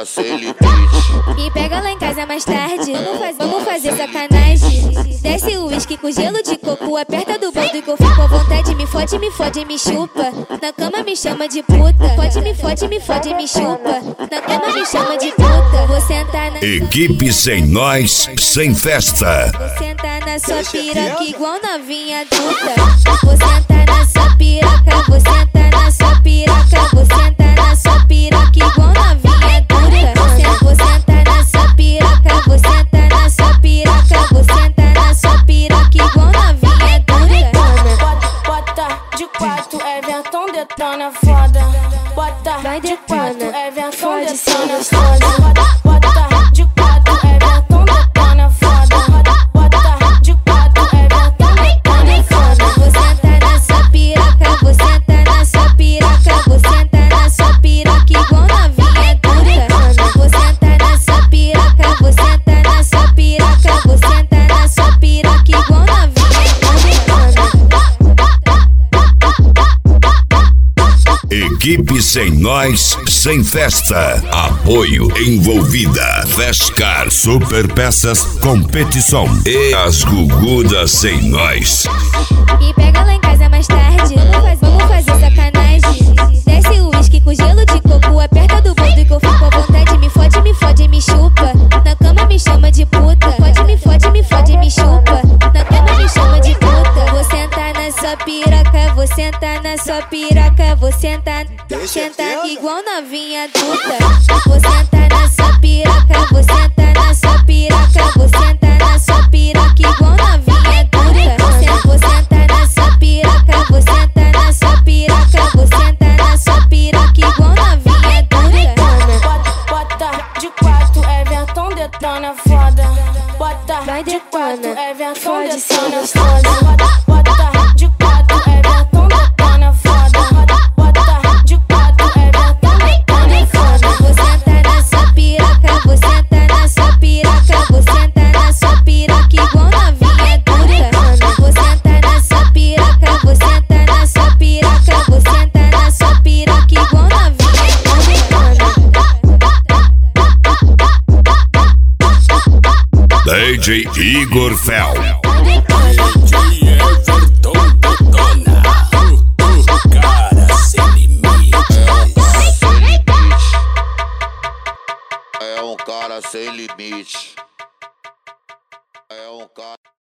sem limite. Me pega lá em casa mais tarde, vamos fazer sacanagem. Desce o uísque com gelo de coco, aperta do boldo e que eu fico com vontade. Me fode, me chupa. Na cama me chama de puta. Me fode, me chupa. Na cama me chama de puta. Vou sentar na Equipe sem nós, sem festa. Vou sentar na sua piroca igual novinha adulta. Vou sentar na sua piroca, vou sentar na sua piroca. Vou sentar na sua piroca igual novinha adulta. Vou sentar na sua piroca, vou sentar na sua piroca. Vou sentar na sua piroca igual novinha adulta. Bota de quatro, é ventão, detona foda. Bota de quatro, é ventão, detona foda. Bota de quatro, é ventão, detona foda. Bota de quatro, é ventão, detona foda. Vou sentar na sua piroca, vou sentar na sua piroca. Vou sentar na sua piroca igual novinha adulta. Vou sentar na sua piroca, vou sentar na sua piroca. Vou sentar na sua piroca igual novinha adulta. Equipe sem nós, sem festa. Apoio Envolvida, Vescar, Super Peças, Competição e as Gugudas sem nós. Me pega lá em casa mais tarde, vamos fazer sacanagem. Desce o uísque com gelo de coco, aperta do boldo que eu fico com vontade. Me fode, me chupa. Na cama me chama de puta. Me fode, me chupa. Na cama me chama de puta. Vou sentar na sua piroca, vou sentar na sua piroca. Vou sentar igual novinha adulta. Vou sentar na sua piroca, vou sentar na sua piroca. Vou sentar na sua piroca igual novinha adulta. Vou sentar na sua piroca, vou sentar na sua piroca. Vou sentar na sua piroca igual novinha adulta. Bota de quatro, é ventão, detona foda. Bota de quatro, é ventão, detona foda. Bota de quatro, é ventão, detona foda. Bota de quatro, é ventão, detona foda. Vou sentar na sua piroca, vou sentar na sua piroca. Vou sentar na sua piroca igual novinha adulta. Vou sentar na sua piroca, vou sentar na sua piroca. Vou sentar na sua piroca igual novinha adulta. DJ Igor Fel. É um cara sem limite. É um cara.